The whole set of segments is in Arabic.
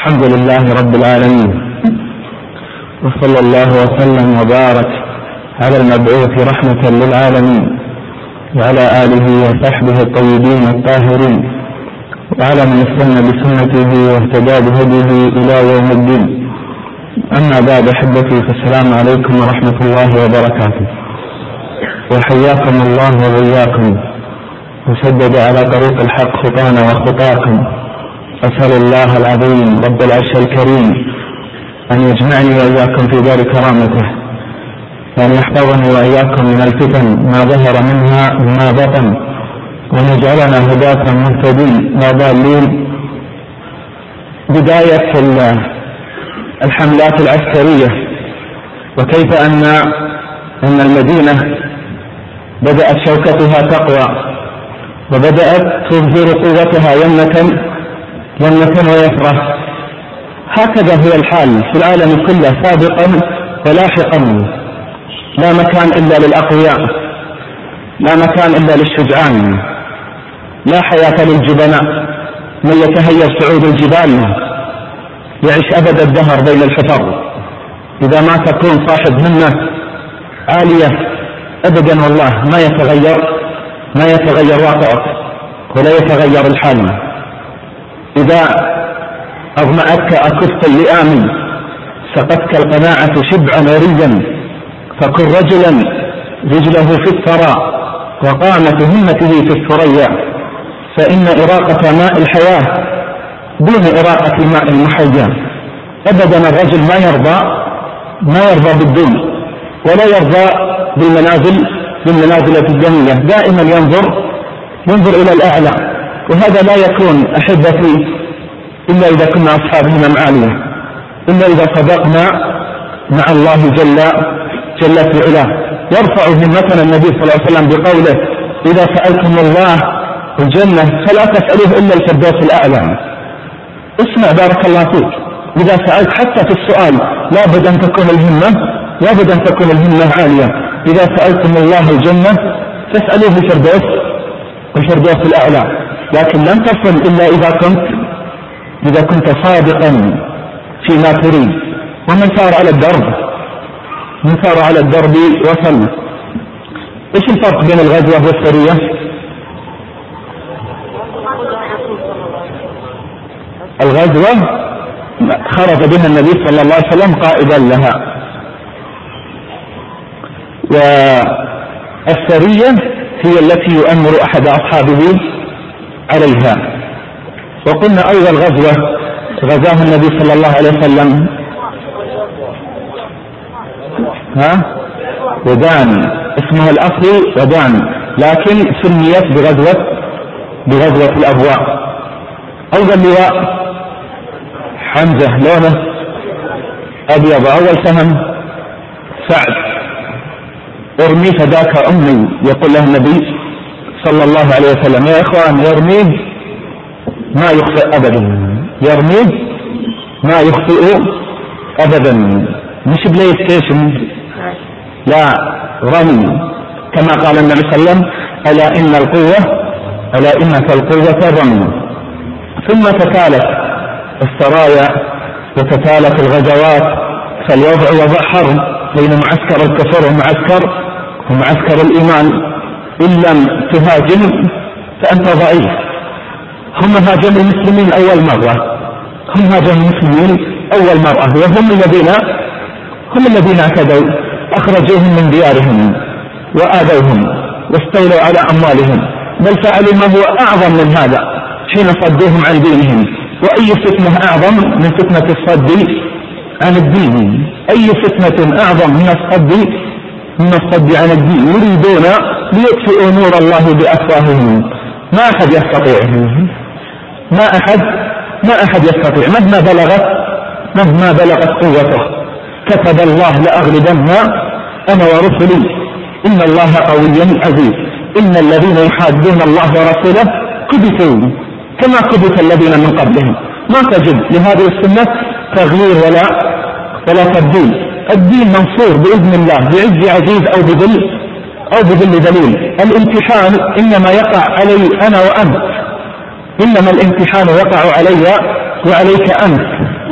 الحمد لله رب العالمين، وصلى الله وسلم وبارك على المبعوث رحمة للعالمين وعلى آله وصحبه الطيبين الطاهرين وعلى من استنى بسنته واهتدى بهديه إلى يوم الدين. أما بعد أحبتي، فالسلام عليكم ورحمة الله وبركاته، وحياكم الله وبياكم وسدد على طريق الحق خطانا وخطاكم. أسأل الله العظيم رب العرش الكريم أن يجمعني وإياكم في دار كرامته، وأن يحفظني وإياكم من الفتن ما ظهر منها وما بطن، وأن يجعلنا هداة مهتدين لا ضالين. بداية الحملات العسكرية، وكيف أن المدينة بدأت شوكتها تقوى وبدأت تظهر قوتها يمنة ويفرح. هكذا هو الحال في العالم كله سابقا ولاحقا. لا مكان إلا للأقوياء، لا مكان إلا للشجعان، لا حياة للجبناء. من يتهيأ صعود الجبال يعيش أبد الدهر بين الحفر. إذا ما تكون صاحب همة عالية أبدا والله ما يتغير واقعك ولا يتغير الحال. إذا أظمأتك أكف اللئام سقتك القناعة شبعا وريا، فكن رجلا رجله في الثرى وقامة همته في الثريا، فإن إراقة ماء الحياة دون إراقة ماء المحيا. أبدا الرجل ما يرضى بالدون ولا يرضى بالمنازل الدنيا، دائما ينظر إلى الأعلى. وهذا لا يكون أحبتي إلا إذا كنا أصحاب همم عالية، إلا إذا صدقنا مع الله جل في علاه. يرفع همتنا النبي صلى الله عليه وسلم بقوله: إذا سألتم الله الجنة فلا تسألوه إلا الفردوس الأعلى. اسمع بارك الله فيك، إذا سألت حتى في السؤال لابد أن تكون الهمة عالية. إذا سألتم الله الجنة فاسألوه الفردوس الأعلى، لكن لن تصل إلا إذا كنت صادقا فيما تريد. ومن سار على الدرب وصل. إيش الفرق بين الغزوة والسرية؟ الغزوة خرج بها النبي صلى الله عليه وسلم قائدا لها، والسرية هي التي يؤمر أحد أصحابه عليها. وقلنا أول غزوة غزاها النبي صلى الله عليه وسلم ودان، اسمها الأصلي ودان، لكن سميت بغزوة الأبواء. أول لواء حمزة لونه أبيض، أول سهم سعد ارمي فداك أمي، يقول له النبي صلى الله عليه وسلم: يا إخوان يرميه ما يخطئ أبدا، يرميه ما يخطئ أبدا، مش بلاي ستيشن، لا، رمي كما قال النبي صلى الله عليه وسلم: ألا إن القوة رمي. ثم تتالت السرايا وتتالت الغزوات، فالوضع وضع حرب بين معسكر الكفر ومعسكر الإيمان. إن لم تهاجم فأنت ضعيف. هم هاجموا المسلمين أول مرة، وهم الذين اعتدوا، أخرجوهم من ديارهم وآذوهم واستولوا على أموالهم، بل فعلوا ما هو أعظم من هذا حين صدوهم عن دينهم. وأي فتنة أعظم من فتنة الصد عن الدين؟ أي فتنة أعظم من الصد عن الدين؟ يريدون ليطفئوا نور الله بأفواههم. ما أحد يستطيع مهما بلغت قوته. كتب الله لأغلبن أنا ورسلي إن الله قوي عزيز. إن الذين يحادون الله ورسوله كبتوا كما كبت الذين من قبلهم. ما تجد لهذه السنة تغيير ولا تبديل. الدين منصور بإذن الله بعز عزيز أو بذل دليل. الامتحان إنما يقع علي أنا وأنت، إنما الامتحان يقع علي وعليك أنت.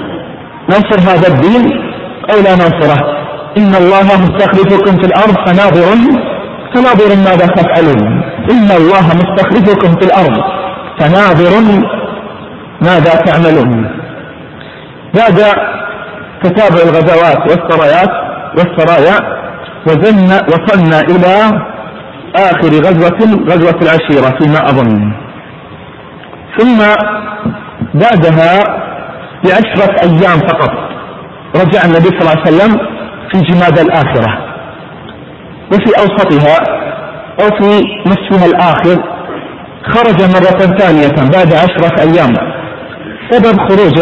ننصر هذا الدين أو لا ننصره؟ إن الله مستخلفكم في الأرض فناظر ماذا تفعلون. إن الله مستخلفكم في الأرض فناظر ماذا تعملون. بعد تتابع الغزوات والسرايا وصلنا إلى آخر غزوة العشيرة فيما أظن. ثم بعدها ب10 أيام فقط رجع النبي صلى الله عليه وسلم في جماد الآخرة، وفي أوسطها أو في نصفها الآخر خرج مرة ثانية بعد 10 أيام. سبب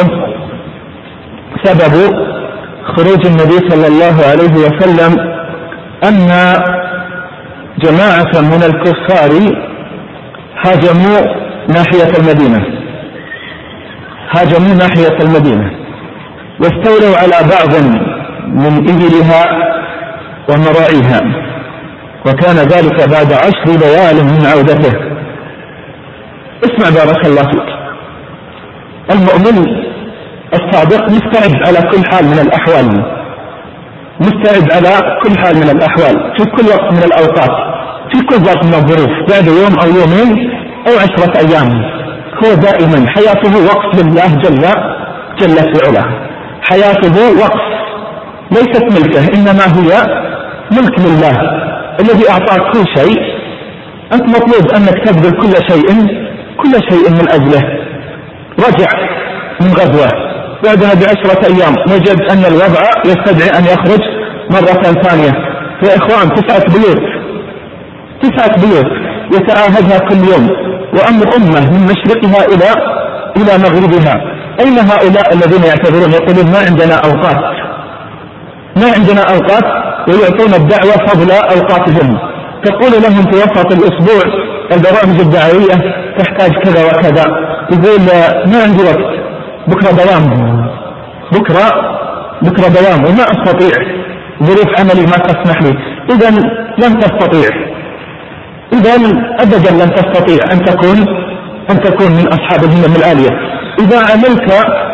خروج النبي صلى الله عليه وسلم أن جماعة من الكفار هاجموا ناحية المدينة واستولوا على بعض من إبلها ومراعيها، وكان ذلك بعد 10 ليال من عودته. اسمع بارك الله فيك، المؤمن الصادق مستعد على كل حال من الأحوال، في كل وقت من الأوقات، في كل وقت من الظروف، بعد يوم أو يومين أو 10 أيام. هو دائما حياته وقف لله جل في علاه. حياته وقف ليست ملكه، إنما هي ملك لله الذي أعطاك كل شيء. أنت مطلوب أنك تبذل كل شيء من أجله. رجع من غزوة بعدها ب10 أيام وجد أن الوضع يستدعي أن يخرج مرة ثانية. يا إخوان 9 بيوت يتعاهدها كل يوم، وأمر أمة من مشرقها إلى مغربها. أين هؤلاء الذين يعتبرون يقولون ما عندنا أوقات ويعطون الدعوة فضل أوقاتهم؟ تقول لهم في وسط الأسبوع البرامج الدعوية تحتاج كذا وكذا، يقول ما عندي وقت، بكرة دوام وما أستطيع، ظروف عملي ما تسمح لي. إذا لن تستطيع، أبدا لن تستطيع أن تكون من أصحاب الهمم العالية. إذا عملت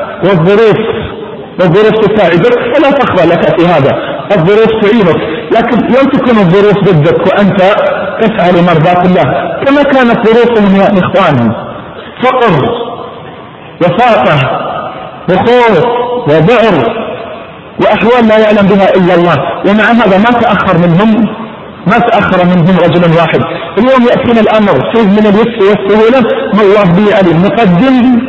والظروف تساعدك فلا تخضع لك في هذا، الظروف تعينك، لكن لن تكون الظروف ضدك وأنت تسعى لمرضاة الله كما كانت ظروفهم يا إخوانهم: فقر وفاقة وخوف وذعر وأحوال لا يعلم بها إلا الله. ومع هذا ما تأخر منهم رجل واحد. اليوم يأتينا الأمر فيه من اليسر والسهولة ما الله به عليم، نقدم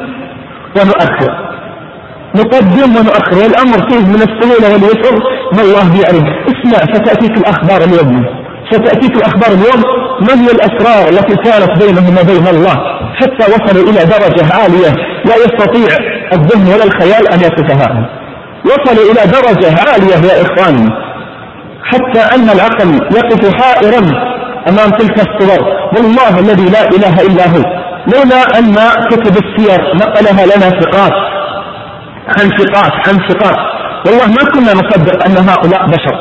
ونؤخر، والأمر فيه من السهولة واليسر ما الله به عليم. اسمع، ستأتيك الأخبار اليوم ما هي الأسرار التي كانت بينهم وبين الله حتى وصلوا إلى درجة عالية لا يستطيع الذهن ولا الخيال أن يصفها. وصلوا إلى درجة عالية يا إخواني حتى أن العقل يقف حائرا أمام تلك الصور. والله الذي لا إله إلا هو، لولا أن كتب السير نقلها لنا ثقات عن ثقات والله ما كنا نصدق أن هؤلاء بشر،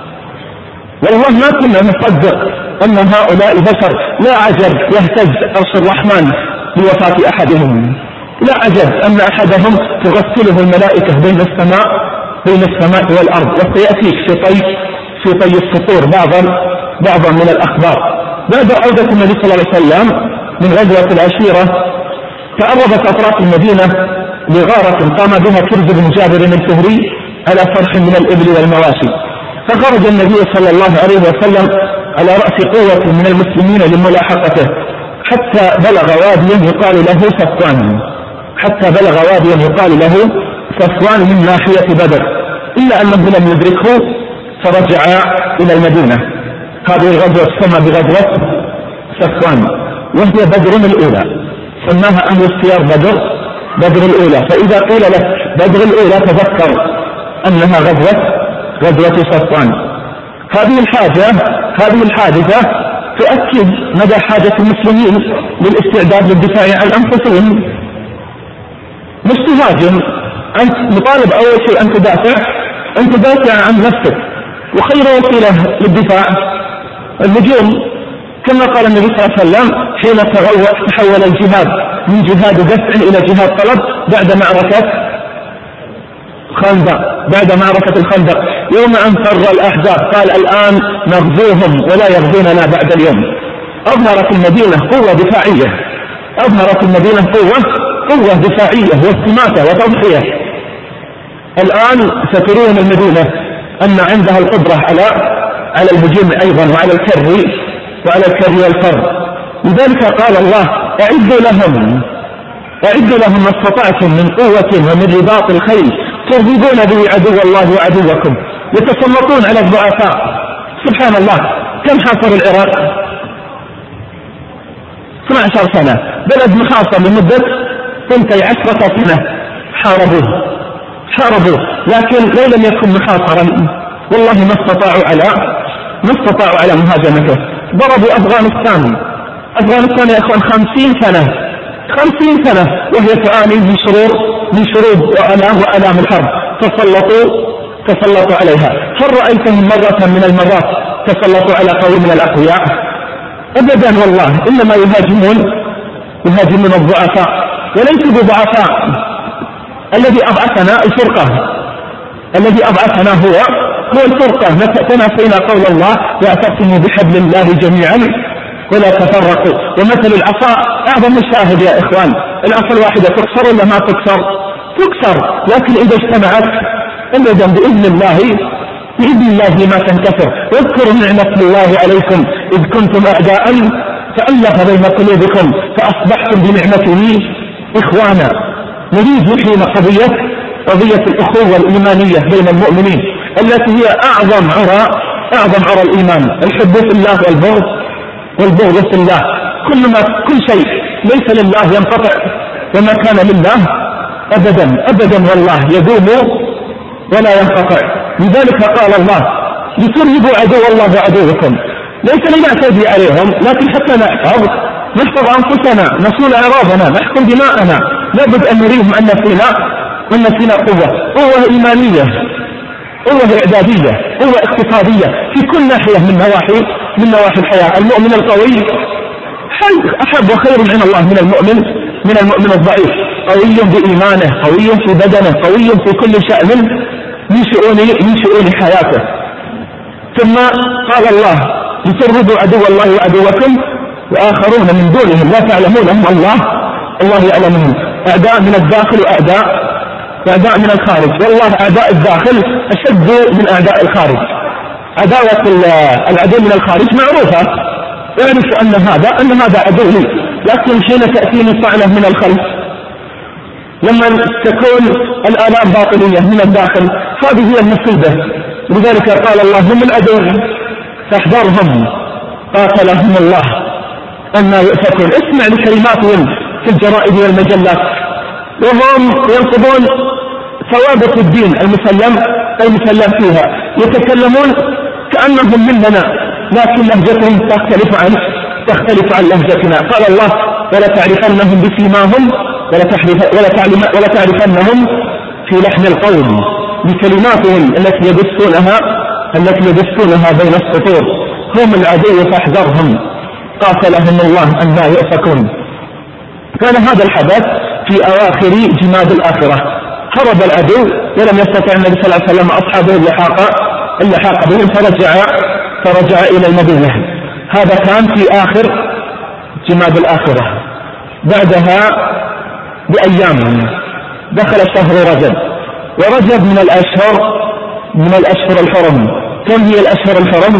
لا عجب يهتز عرش الرحمن بوفاة أحدهم، لا عجب أن أحدهم تغسله الملائكة بين السماء والأرض. وسيأتيك في طي السطور بعضا من الأخبار. بعد عودة النبي صلى الله عليه وسلم من غزوة العشيرة تعرضت أطراف المدينة لغارة قام بها كرز بن جابر الفهري على فرح من الإبل والمواشي، فخرج النبي صلى الله عليه وسلم على رأس قوة من المسلمين لملاحقته حتى بلغ واديا يقال له صفوان من ناحية بدر، إلا أنه لم يدركه فرجع إلى المدينة. هذه الغزوة تسمى بغزوة صفوان، وهي بدر الأولى، سماها أهل السير بدر الأولى. فإذا قيل لك بدر الأولى تذكر أنها غزوة صفوان. هذه الحادثة تؤكد مدى حاجة المسلمين للاستعداد للدفاع عن أنفسهم. مش تهاجم، أنت مطالب أول شيء أن تدافع عن نفسك، وخير وسيلة للدفاع الهجوم، كما قال النبي صلى الله عليه وسلم حين تحول الجهاد من جهاد دفع إلى جهاد طلب بعد معركة خندق، بعد معركة الخندق يوم أن فر الأحزاب قال الآن نغزوهم ولا يغزوننا بعد اليوم. أظهرت المدينة قوة دفاعية، أظهرت المدينة قوة دفاعية واستماتة وتضحية. الآن سترون المدينة أن عندها القدرة على الهجوم أيضا وعلى الكر والفر. لذلك قال الله أعدوا لهم ما استطعتم من قوة ومن رباط الخيل ترهبون به عدو الله وعدوكم يتسلطون على الضعفاء. سبحان الله، كم حاصر العراق؟ 12 سنة، بلد محاصر لمدة 12 سنة، حاربوه، لكن لو لم يكن محاصرا والله ما استطاعوا على مهاجمته. ضربوا أفغانستان يا إخوان 50 سنة وهي تعاني من شرود وآلام الحرب، تسلطوا عليها. هل رأيتهم مرة من المرات تسلطوا على قوم من الأقوياء؟ أبدا والله، إنما يهاجمون الضعفاء وليسوا بضعفاء. الذي أضعفنا هو الفرقة. تناسينا قول الله واعتصموا بحبل الله جميعا ولا تفرقوا. ومثل العصا أعظم الشاهد يا إخوان. العصا الواحدة تكسر ولا ما تكسر؟ لكن إذا اجتمعت أبدا بإذن الله ما تنكسر. واذكروا نعمة الله عليكم إذ كنتم أعداء فألف بين قلوبكم فأصبحتم بنعمته إخوانا. نريد نحيي قضية الأخوة الإيمانية بين المؤمنين التي هي أعظم عرى الإيمان. الحب في الله والبغض في الله. كل شيء ليس لله ينقطع، وما كان لله أبدا والله يدوم ولا ينقطع. لذلك قال الله لترهبوا عدو الله وعدوكم. ليس لنعتدي عليهم، لكن حتى نحفظ أنفسنا، نصون أعراضنا، نحكم دماءنا. لابد أن نريهم أن فينا قوة إيمانية، قوة إعدادية، قوة اقتصادية في كل ناحية من نواحي الحياة. المؤمن القوي أحب وخير عند الله من المؤمن الضعيف. قوي بإيمانه، قوي في بدنه، قوي في كل شأن من شؤون حياته. ثم قال الله لترهبوا عدو الله وعدوكم وآخرون من دونهم لا تعلمونهم الله يعلمهم. أعداء من الداخل وأعداء من الخارج. والله أعداء الداخل أشد من أعداء الخارج. عداوة العدو من الخارج معروفة، يعرف أن هذا عدو لي، لكن حين تأتيني طعنة من الخلف، لما تكون الآلام باطنية من الداخل، هذه هي المصيبة. لذلك قال الله هم العدو فاحذرهم قاتلهم الله أما يؤفكون. اسمع لكلماتهم في الجرائد والمجلات وهم ينقضون ثوابت الدين المسلم فيها، يتكلمون كأنهم مننا، لكن لهجتهم تختلف عن لهجتنا. قال الله ولا تعرفنهم بسيماهم ولا تعرفنهم في لحن القول، بكلماتهم التي يبثونها بين السطور. هم العدو فاحذرهم قاتلهم الله أن لا يؤفكون. كان هذا الحدث في أواخر جماد الآخرة. هرب العدو ولم يستطع النبي صلى الله عليه وسلم أصحابه اللحاق بهم فرجع إلى المدينة. هذا كان في آخر جماد الآخرة. بعدها بأيام دخل شهر رجب، ورجب من الأشهر الحرم. كم هي الأشهر الحرم؟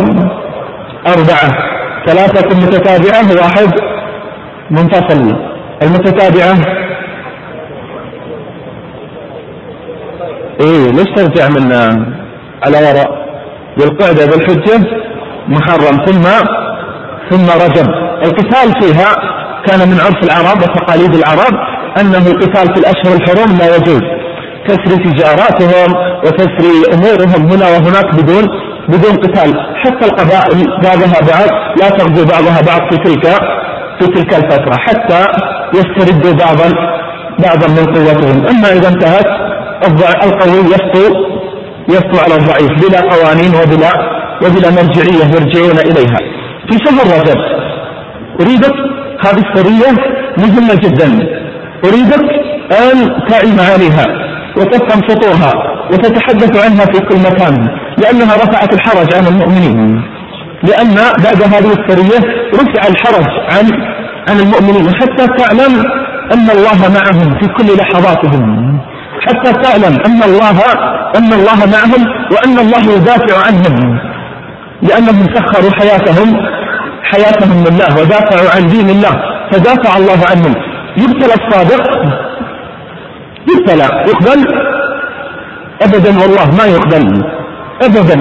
4، 3 متتابعة و1 منفصل. المتتابعة ليش ترجع من على وراء؟ بالقعدة بالحجة محرم ثم رجب. القتال فيها كان من عرف العرب وتقاليد العرب أنه القتال في الأشهر الحرم لا يجوز، تسري تجاراتهم وتسري أمورهم هنا وهناك بدون قتال. حتى القبائل بعضها بعض لا تغزو بعضها بعض في تلك الفترة حتى يستردوا بعضا من قوتهم. أما إذا انتهت القوي يسطو على الضعيف بلا قوانين وبلا مرجعية يرجعون إليها. في شهر رجب أريدك هذه السرية مهمة جدا، أريدك أن تعي معانيها. وتفهم سطورها وتتحدث عنها في كل مكان، لأنها رفعت الحرج عن المؤمنين، لأن بعد هذه السرية رفع الحرج عن المؤمنين، حتى تعلم أن الله معهم في كل لحظاتهم، حتى تعلم أن الله معهم وأن الله يدافع عنهم، لأنهم سخروا حياتهم لله ودافعوا عن دين الله، فدافع الله عنهم. يبتلى الصادق، يبتلى، يقبل أبدا، والله ما يقبل أبدا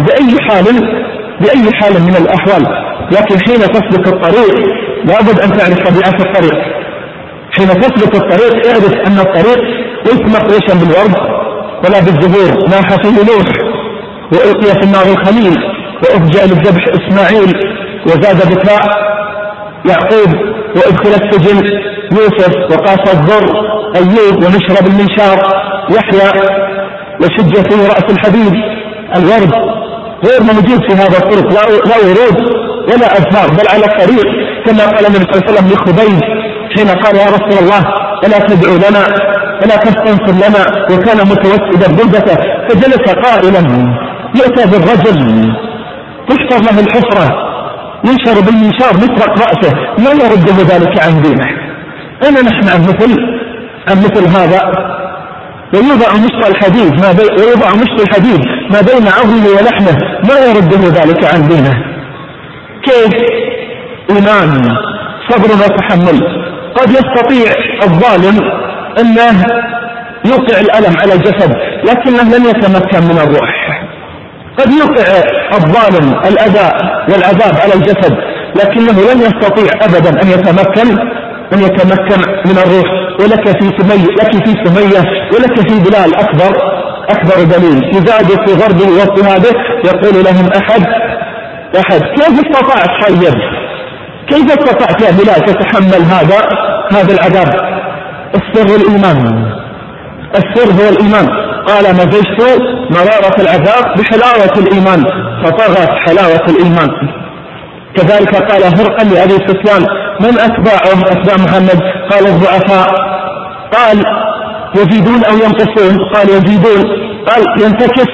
بأي حال من الأحوال. لكن حين تسلك الطريق لابد أن تعرف طبيعة الطريق. حين تسلك الطريق اعرف أن الطريق ليس مفروشا بالورد ولا بالزهور، ناح فيه نوح وألقي في النار الخليل وأفجأ للذبح إسماعيل وزاد بكاء يعقوب وأدخل السجن يوسف وقاس الضر أيوب ونشر بالمنشار يحيى وشج فيه رأس الحديد. الورد غير موجود في هذا الطريق، لا ورود ولا أزهار، بل على الطريق كما قال النبي صلى الله عليه وسلم لخبيب حين قال يا رسول الله ألا تدعو لنا ألا تستنصر لنا، وكان متوسدا بلدته فجلس قائلا يؤتى بالرجل تحفر له الحفرة ينشر بالمنشار نطرق رأسه لا يرده ذلك عن دينه. أنا نحن عن مثل هذا ويوضع مشط الحديد ما بين عظمه ولحمه ما يرده ذلك عن دينه. كيف؟ إيمان، صبر وتحمل. قد يستطيع الظالم أنه يوقع الألم على الجسد لكنه لن يتمكن من الروح. قد يوقع الظالم الأذى والعذاب على الجسد لكنه لن يستطيع أبدا أن يتمكن من الروح. ولك في سمية ولك في بلال أكبر دليل يزاد في غربه واضطهاده يقول لهم أحد. كيف استطعت طيب؟ كيف استطعت يا بلال تتحمل هذا العذاب؟ السر هو الإيمان. قال مزجت مرارة العذاب بحلاوة الإيمان فطغت حلاوة الإيمان. كذلك قال هرقل لأبي سفيان من أتباع محمد؟ قال الضعفاء. قال يزيدون أو ينقصون؟ قال يزيدون. قال ينتكس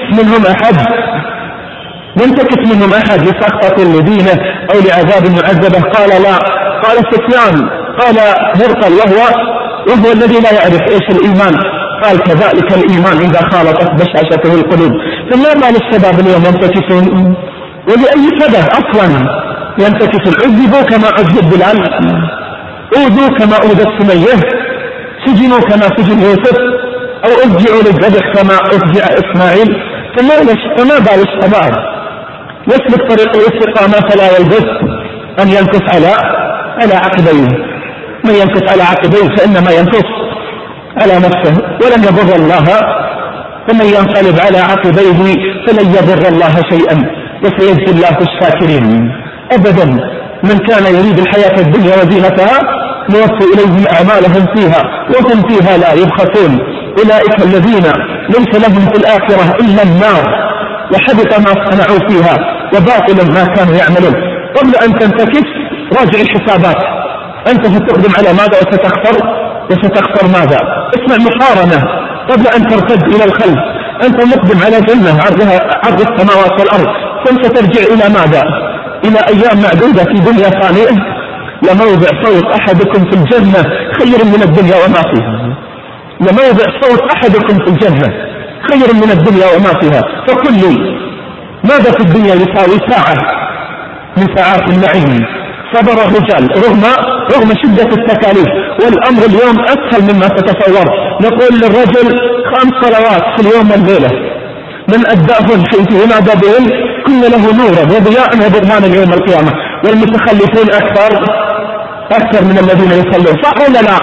منهم أحد لسخطة لدينه أو لعذاب معذبه؟ قال لا. قال سفيان قال هرقل وهو الذي لا يعرف إيش الإيمان؟ قال كذلك الإيمان إذا خالطت بشاشته القلوب. فما بال الشباب اليوم ينتكسون؟ ولأي سبب أصلا ينتكسون؟ عذبوا كما عذب بلال، أوذوا كما أوذت سمية، سجنوا كما سجن يوسف، أو أفجعوا للذبح كما أفجع إسماعيل. فما بال الشباب يسلك طريق الاستقامة فلا يلبث أن ينكس على عقبيه. من ينكس على عقبيه فإنما ينكس على نفسه ولن يضر الله، ومن ينقلب على عقبيه فلن يضر الله شيئا وسيجزي الله الشاكرين. أبدا من كان يريد الحياة الدنيا وزينتها نوفي إليهم أعمالهم فيها وهم فيها لا يبخسون. أولئك الذين ليس لهم في الآخرة إلا النار وحبط ما صنعوا فيها وباطل ما كانوا يعملون. قبل أن تنتكس راجع الحسابات، أنت ستقدم على ماذا وستخسر ماذا؟ اسمع مقارنة قبل أن ترتد إلى الخلف. أنت مقدم على جنة عرض السماوات والأرض، ثم سترجع إلى ماذا؟ إلى أيام معدودة في دنيا فانية. لموضع صوت أحدكم في الجنة خير من الدنيا وما فيها. لموضع صوت أحدكم في الجنة خير من الدنيا وما فيها. فقل لي ماذا في الدنيا يساوي ساعة من ساعات النعيم؟ صبر الرجال رغم شدة التكاليف، والأمر اليوم أسهل مما تتصور. نقول للرجل 5 صلوات في اليوم والليلة، من أداهن حيث ينادى بهن كن له نورا وضياء وبرهانا يوم القيامة. والمتخلفون أكثر من الذين يصلون. صح ولا لا؟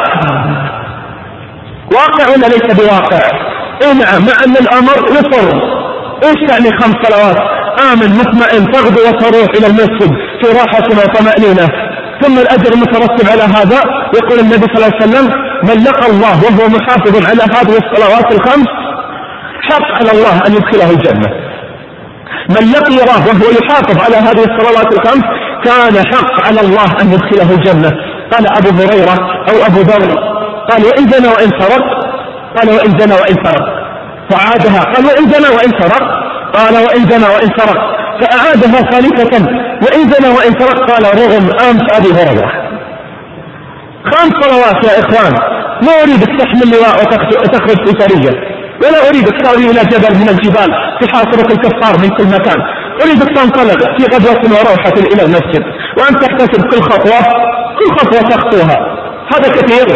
واقع ولا ليس بواقع؟ نعم، مع أن الأمر يصر. إيش يعني 5 صلوات؟ آمن مطمئن تغدو وتروح إلى المسجد في راحة وطمأنينة، ثم الأجر المترتب على هذا. يقول النبي صلى الله عليه وسلم من لقى الله وهو محافظ على هذه الصلوات ال5 حق على الله أن يدخله الجنة. من لقي الله وهو يحافظ على هذه الصلوات ال5 كان حق على الله أن يدخله الجنة. قال أبو هريرة أو أبو ذر قال وإن زنى وإن سرق؟ قال وإن زنى وإن سرق. فعادها، قال وإن زنى وإن سرق، قال وإن زنى وإن سرق، فأعادها ثالثة وإن زنى وإن سرق، قال رغم أنف أبي هريرة. 5 صلوات يا إخوان. ما أريدك تحمل لواء وتخرج في سرية، ولا أريدك تأوي إلى جبل من الجبال تحاصرك الكفار من كل مكان. أريدك تنطلق في غدوة وروحة إلى المسجد وأن تحتسب كل خطوة تخطوها. هذا كثير.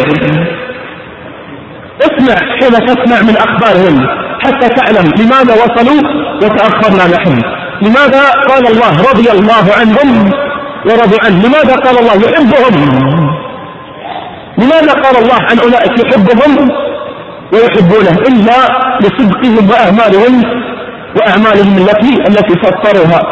اسمع حين تسمع من أخبارهم حتى تعلم لماذا وصلوا وتأخرنا نحن. لماذا قال الله رضي الله عنهم ورضوا عنه؟ لماذا قال الله يحبهم؟ لماذا قال الله عن أولئك يحبهم ويحبونه؟ إلا لصدقهم وأعمالهم التي سطروها.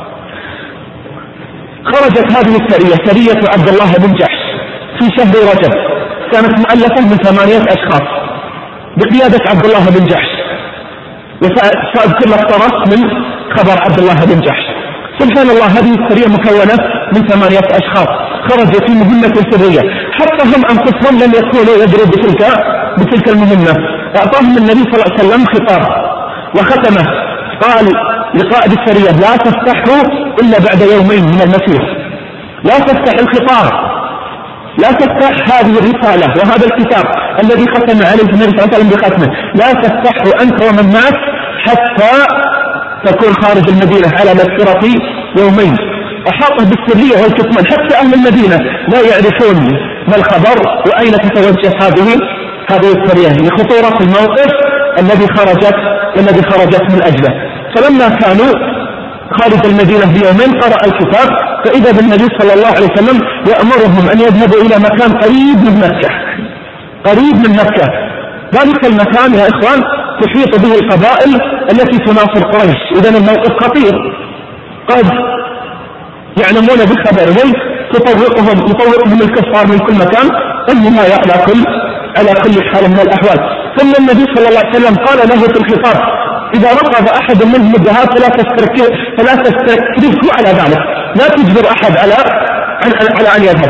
خرجت هذه السرية، سرية عبد الله بن جحش، في شهر رجب، كانت مؤلفة من 8 أشخاص بقيادة عبد الله بن جحش. وسأذكر لك طرف من خبر عبد الله بن جحش. سبحان الله، هذه السرية مكونة من 8 أشخاص خرجوا في مهمة سرية، حتى هم أنفسهم لم يكونوا يدروا بتلك المهمة. أعطاهم النبي صلى الله عليه وسلم خطاب وختمه، قال لقائد السرية لا تفتحوا إلا بعد يومين من المسير. لا تفتح الخطاب، لا تفتح هذه الرسالة وهذا الكتاب الذي ختم عليه النبي صلى الله عليه وسلم بختمه، لا تفتحوا أنت ومن معك حتى تكون خارج المدينة على مسيرة يومين. أحاطه بالسرية والكتمان، حتى أهل المدينة لا يعرفون ما الخبر وأين تتوجه هذه السرية لخطورة الموقف الذي خرجت من أجله. فلما كانوا خارج المدينة بيومين قرأ الكتاب، فإذا بالنبي صلى الله عليه وسلم يأمرهم أن يذهبوا إلى مكان قريب من مكة. ذلك المكان يا إخوان تحيط به القبائل التي تناصر قريش. إذن الموقف خطير، قد يعلمون بخبرهم، يطوقهم الكفار من كل مكان، النهاية على كل حال من الأحوال. ثم النبي صلى الله عليه وسلم قال له في الخطاب إذا رفض أحد منهم الذهاب فلا تستكرهه على ذلك، لا تجبر أحد على أن يذهب،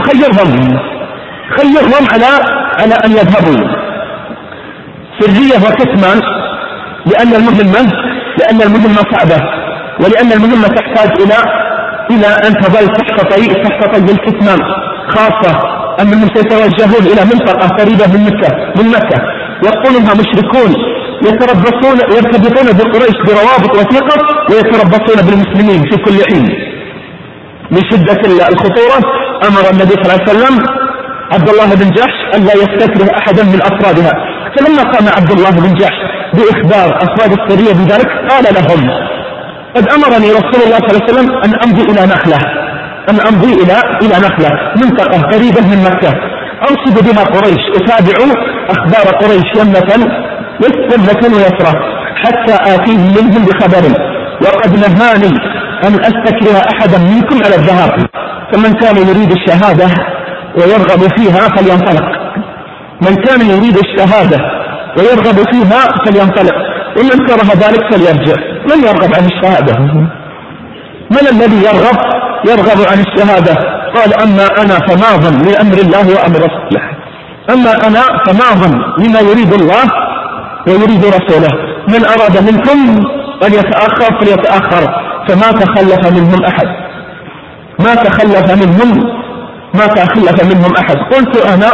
خيرهم على أن يذهبوا. سرية وكتمان، لأن المهمة صعبة، ولأن المهمة تحتاج إلى أن تظل تحت طي الكتمان، خاصة أنهم سيتوجهون إلى منطقة قريبة من مكة يقولونها مشركون يرتبطون بقريش بروابط وثيقة ويتربصون بالمسلمين في كل حين. من شدة الخطورة أمر النبي صلى الله عليه وسلم عبد الله بن جحش أن لا يستكره أحدا من أفرادها. فلما قام عبد الله بن جحش بإخبار أفراد السرية بذلك قال لهم قد أمرني رسول الله صلى الله عليه وسلم أن أمضي إلى نخلة منطقة قريبة من مكة أرصد بها قريش، أتابع أخبار قريش يمنة ويسرى حتى آتيهم منهم بخبر، وقد نهاني أن أستكره أحدا منكم على الذهاب، فمن كان يريد الشهادة ويرغب فيها فلينطلق. من كان يريد الشهادة ويرغب فيها فلينطلق، ومن كره ذلك فليرجع. من يرغب عن الشهادة؟ من الذي يرغب عن الشهادة؟ قال أما أنا فماض لأمر الله وأمر رسوله، أما أنا فماض لما يريد الله ويريد رسوله، من أراد منكم أن يتأخر فليتأخر، فما تخلف منهم أحد. قلت أنا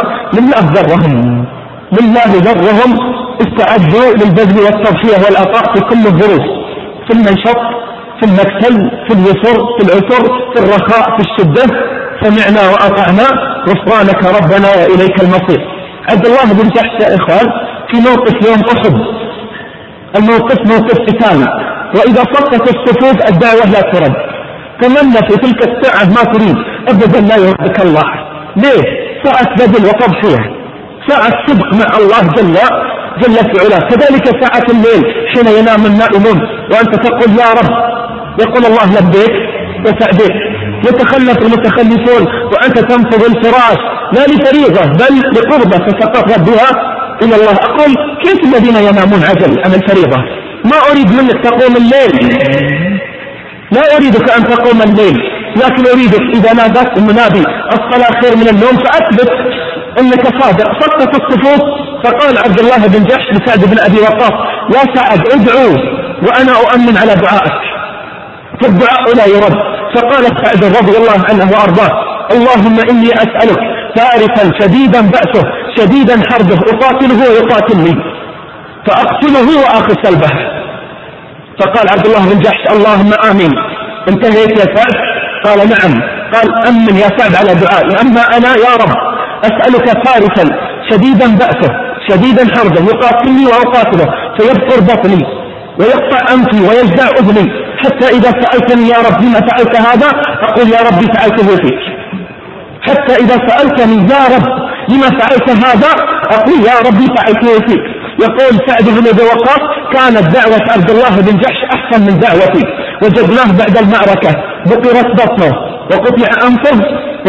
لله ذرهم استعدوا للبذل والتضحية والعطاء في كل الظروف، في المنشط، في المكتل، في اليسر، في العسر، في الرخاء، في الشدة، سمعنا وأطعنا غفرانك ربنا وإليك المصير. عبد الله بن جحش يا إخوان في موقف يوم أحد، الموقف موقف قتال، وإذا صفت الصفوف الدعوة لا ترد. تمنى في تلك الساعة ما تريد أبدا لا يردك الله. ليه؟ ساعة بذل وتضحية، ساعة صدق مع الله جل في علاه. كذلك ساعة الليل حين ينام النائمون وأنت تقول يا رب، يقول الله لبيك وسعديك. يتخلف المتخلفون وأنت تنفض الفراش لا لفريضة بل لقربة تتقرب بها إلى الله. أقول كيف الذين ينامون عجل عن الفريضة؟ ما أريد منك تقوم الليل، لا أريدك أن تقوم الليل، لكن أريدك إذا نادت المنادي الصلاة خير من النوم فأثبت انك صادق. صفت الصفوف فقال عبد الله بن جحش لسعد بن ابي وقاص: يا سعد ادعو وانا اؤمن على دعائك، فالدعاء لا يرد. فقال سعد رضي الله عنه وارضاه: اللهم اني اسالك فارسا شديدا بأسه شديدا حربه اقاتله ويقاتلني فاقتله واخذ سلبه. فقال عبد الله بن جحش: اللهم امين. انتهيت يا سعد؟ قال نعم. قال: امن يا سعد على دعائي. اما انا يا رب اسالك فارسا شديدا بأسه شديدا حربه يقاتلني واقاتله فيبقر بطني ويقطع انفي ويجزع اذني، حتى اذا سالتني يا رب لما فعلت هذا اقول يا ربي فعلته فيك. حتى اذا سالتني يا رب لما فعلت هذا اقول يا ربي فعلته فيك. يقول سعد بن ابي وقاص: كانت دعوة عبد الله بن جحش احسن من دعوتي. وجدناه بعد المعركة بقرت بطنه وقطع انفه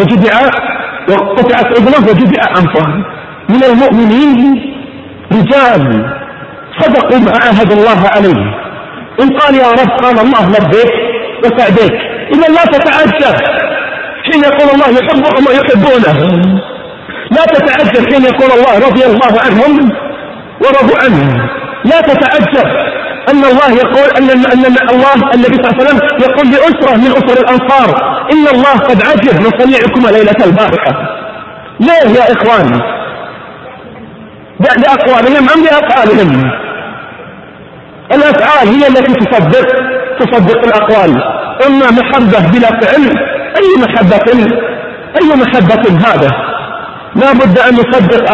وقطعت اذنه وجدع انفه. من المؤمنين رجال صدقوا ما عاهد الله عليه. ان قال يا رب قال الله لبيك وسعديك. اذا لا تتعجب حين يقول الله يحبهم ويحبونه، لا تتعجب حين يقول الله رضي الله عنهم ورضوا عنه. لا تتعجب أن الله يقول أن الله النبي صلى الله عليه وسلم يقول لأسرة من أسر الأنصار: إن الله قد عجب من صنيعكم ليلة البارحة. ليه يا إخوان؟ لأقوالهم أم لأفعالهم؟ الأفعال هي التي تصدق الأقوال. أما محبة بلا فعل أي محبة هذا؟ لا بد أن نصدق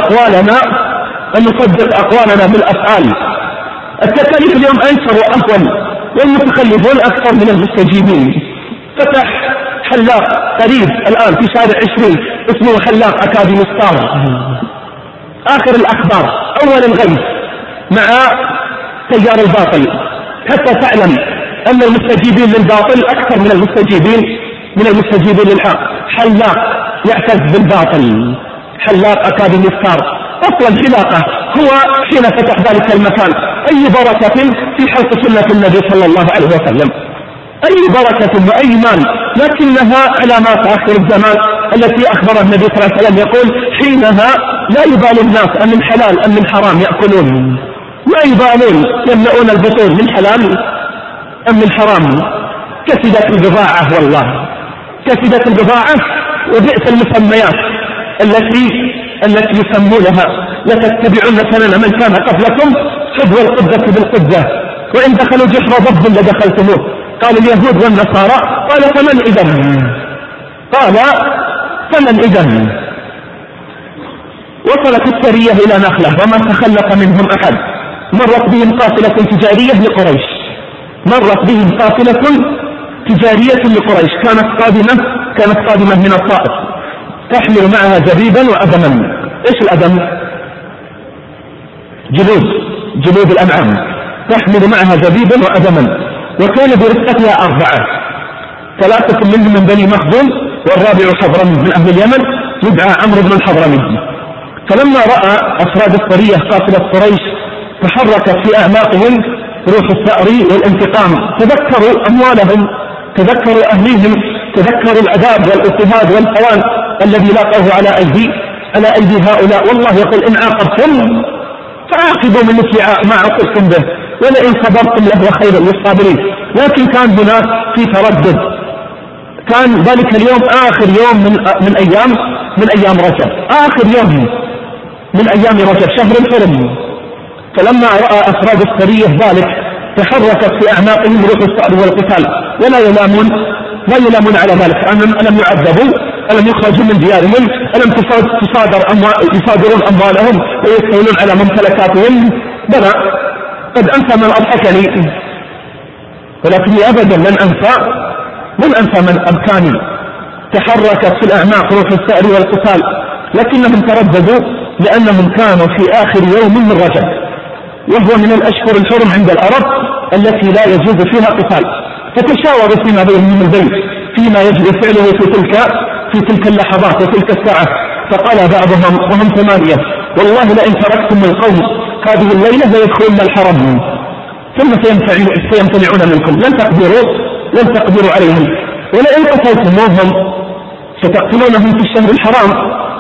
أقوالنا بالأفعال. التكاليف اليوم أيسر وأهون والمتخلفون أكثر من المستجيبين. فتح حلاق قريب الآن في شارع 20 اسمه حلاق أكاديمي ستار. آخر الأخبار أول الغيث مع تيار الباطل، حتى تعلم أن المستجيبين للباطل أكثر من المستجيبين للحق. حلاق يعتز بالباطل، حلاق أكاديمي ستار. أصلا حلاقة هو حين فتح ذلك المكان أي بركة في حلق سنة النبي صلى الله عليه وسلم، أي بركة وأي مال، لكنها علامات آخر الزمان التي أخبر النبي صلى الله عليه وسلم يقول: حينها لا يبالي الناس أم من حلال أم من حرام يأكلون، لا يبالون يملؤون البطون من حلال أم من حرام. كسدت البضاعة، والله كسدت البضاعة وبئس المسميات التي يسمونها: لتتبعن سنن من كان قبلكم حذو القدة بالقدة وإن دخلوا جحر ضب لدخلتموه. قال اليهود والنصارى. قال فمن إذن؟ وصلت السرية إلى نخلة وما تخلف منهم أحد. مرت بهم قافلة تجارية لقريش كانت قادمة من الطائف، تحمل معها زبيبا وأدما. إيش الأدم؟ جلود الأنعام، تحمل معها زبيبا وأدما. وكان برفقتها 4، 3 منهم من بني مخزوم والرابع حضرمي من أهل اليمن يدعى عمرو بن الحضرمي. فلما رأى أفراد السرية قافلة قريش تحركت في أعماقهم روح الثأر والانتقام. تذكروا أموالهم، تذكروا أهليهم، تذكروا العذاب والاضطهاد والهوان الذي لاقوه على أيدي هؤلاء. والله يقول: إن عاقبتم فعاقبوا من مثل ما عاقبتم به ولئن صبرتم لهو خير للصابرين. لكن كان هناك في تردد. كان ذلك اليوم آخر يوم من أيام رجب، آخر يوم من أيام رجب شهر الحرم. فلما رأى أفراد السرية ذلك تحركت في أعماقهم روح الصبر والقتال، ولا يلامون على ذلك. ألم يعذبوا؟ ألم يخرجوا من ديارهم؟ ألم يصادرون أموالهم ويستولون على ممتلكاتهم؟ بلى، قد أنسى من أضحكني، ولكني أبدا لن أنسى من أبكاني. تحركت في الأعماق روح الثأر والقتال، لكنهم ترددوا لأنهم كانوا في آخر يوم من رجب، وهو من الأشهر الحرم عند العرب التي لا يجوز فيها قتال. فتشاوروا فيما بينهم البيت فيما يجب فعله في تلك اللحظات وتلك الساعة. فقال بعضهم وهم 8: والله لئن تركتم القوم هذه الليلة ليدخلون الحرم ثم سيمتنعون منكم، لن تقدروا عليهم، ولئن قتلتموهم ستقتلونهم في الشهر الحرام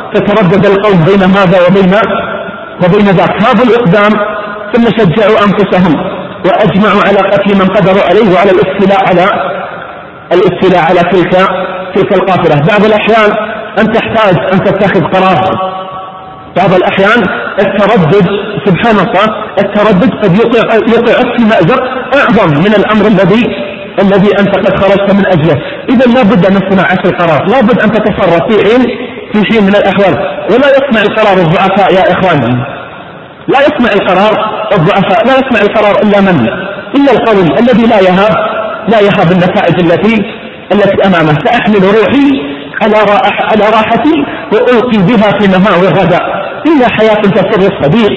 فتردد القوم بين هذا وبين ذاك. هذا الإقدام ثم شجعوا أنفسهم وأجمعوا على قتل من قدروا عليه وعلى الاستيلاء على تلك القافلة. بعض الأحيان أن تحتاج أن تتخذ قرار، بعض الأحيان التردد سبحان الله التردد قد يوقعك في مأزق أعظم من الأمر الذي أنت قد خرجت من أجله. إذا لا بد أن تصنع القرار، لا بد أن تتصرف في حين من الأحوال، ولا يصنع القرار الضعفاء يا إخواني، لا يصنع القرار الضعفاء، لا يصنع القرار إلا القوي الذي لا يهاب النتائج التي أمامه. سأحمل روحي على راحتي وألقي بها في مهاوي الردى، إلا حياة تسر الصديق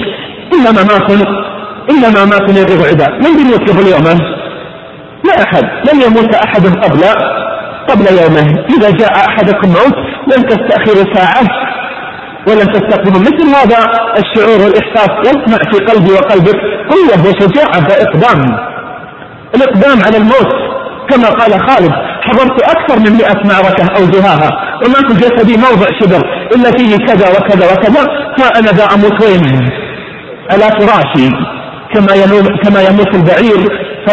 إلا ممات يغيظ عدا. من يطلب اليوم؟ لا أحد، لن يموت أحد قبل يومه. إذا جاء أحدكم موت لن تستأخر ساعة ولن تستقدم. مثل هذا الشعور والإحساس يصنع في قلبي وقلبك قوة وشجاعة الإقدام على الموت. كما قال خالد: حضرت أكثر من 100 معركة أو جهاها وما في جسدي موضع شبر إلا فيه كذا وكذا وكذا، فأنا ذا أموت وين؟ على فراشي كما يموت البعير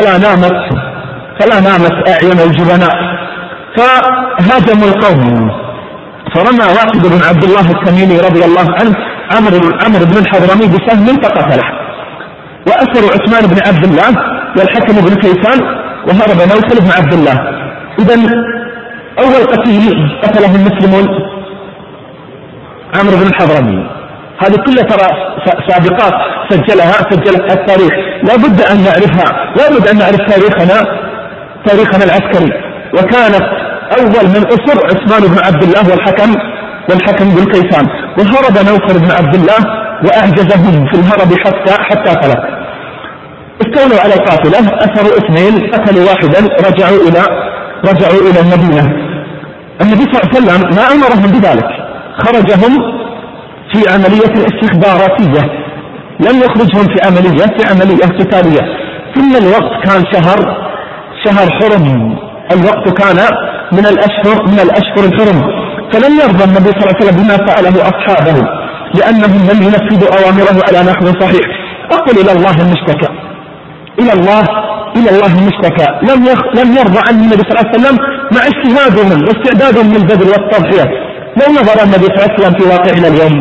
فلا نامت أعين الجبناء. فهاجموا القوم، فرمى واحد بن عبد الله التميمي رضي الله عنه عمرو بن الحضرمي بسهم فقتله، وأسروا عثمان بن عبد الله والحكم بن كيسان، وهرب نوفل بن عبد الله. إذن أول قتيل قتله المسلمون عمرو بن الحضرمي. هذه كلها ترى سابقات سجلها التاريخ، لا بد أن نعرفها، لا بد أن نعرف تاريخنا العسكري. وكانت أول من أسر عثمان بن عبد الله والحكم بن كيسان، وهرب نوفل بن عبد الله وأعجزهم في الهرب حتى فلت. استولوا على القافلة، أسروا 2، قتلوا واحدا، رجعوا إلى المدينة. النبي صلى الله عليه وسلم ما أمرهم بذلك، خرجهم في عملية استخباراتية، لم يخرجهم في عملية قتالية. ثم الوقت كان شهر حرم، الوقت كان من الأشهر الحرم، فلم يرضى النبي صلى الله عليه وسلم بما فعله أصحابه، لأنهم لم ينفذوا أوامره على نحو صحيح. أقول إلى الله المشتكى، إلى الله المشتكى. لم يرضى عنه النبي صلى الله عليه وسلم مع اجتهادهم واستعدادهم للبذل والتضحية. لو نظر النبي صلى الله عليه وسلم في واقعنا اليوم،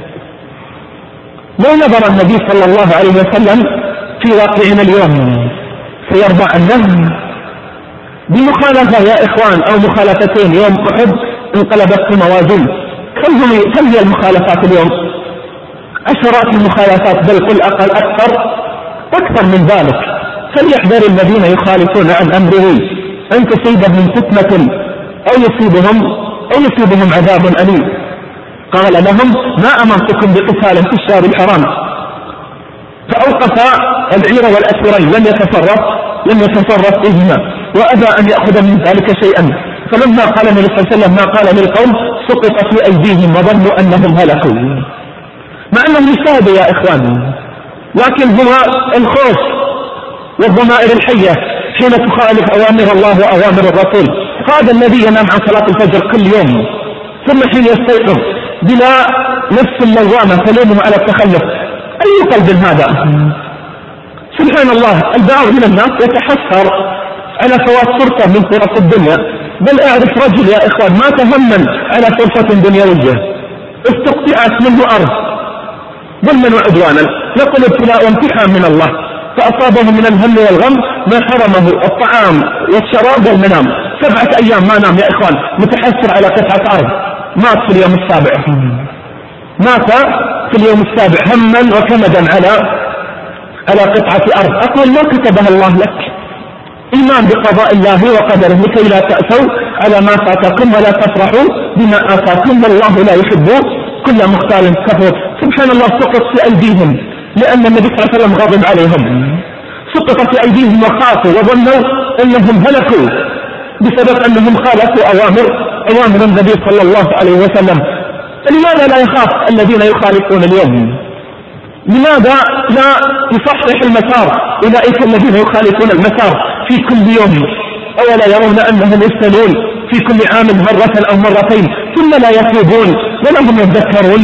لو نظر النبي صلى الله عليه وسلم في واقعنا اليوم سيرضى عنه؟ بمخالفة يا إخوان أو مخالفتين يوم أحد انقلبت الموازين. كم هي المخالفات اليوم؟ عشرات المخالفات، بل قل أقل أكثر من ذلك. فليحذر الذين يخالفون عن أمره أن تصيبهم فتنة أو يصيبهم عذاب أليم. قال لهم: ما أمرتكم بقتال في الشهر الحرام. فأوقف العير والأسرين، لم يتصرف بهما، وأبى أن يأخذ من ذلك شيئا. فلما قال النبي صلى الله عليه وسلم ما قال للقوم سقط في أيديهم وظنوا أنهم هلكوا، مع أنهم اجتهدوا يا إخوان، لكن هو الخوف والضمائر الحية حين تخالف أوامر الله وأوامر الرسول. هذا الذي ينام عن صلاة الفجر كل يوم، ثم حين يستيقظ بلا نفس لوامة تلومه على التخلف، أي قلب هذا؟ سبحان الله. البعض من الناس يتحسر على فوات فرصة من فرص الدنيا، بل أعرف رجل يا إخوان ما تهمل على فرصة دنيوية استقطعت منه أرض ظلما وعدوانا، نقول ابتلاء وامتحان من الله، فأصابه من الهم والغم ما حرمه الطعام والشراب والمنام. 7 أيام ما نام يا إخوان، متحسر على قطعة أرض. مات في اليوم السابع هما وكمدا على قطعة أرض. أقول ما كتبها الله لك، إيمان بقضاء الله وقدره، لكي لا تأسوا على ما فاتكم ولا تفرحوا بما آتاكم، والله لا يحب كل مختال كفور. سبحان الله. سقط في أيديهم لأن النبي صلى الله عليه وسلم غضب عليهم، سقط في أيديهم وخافوا وظنوا أنهم هلكوا بسبب أنهم خالفوا أوامر النبي صلى الله عليه وسلم. لماذا لا يخاف الذين يخالفون اليوم؟ لماذا لا يصحح المسار أولئك الذين يخالفون المسار في كل يوم؟ أولا يرون أنهم يفتنون في كل عام مرة أو مرتين ثم لا يتوبون ولا هم يذكرون؟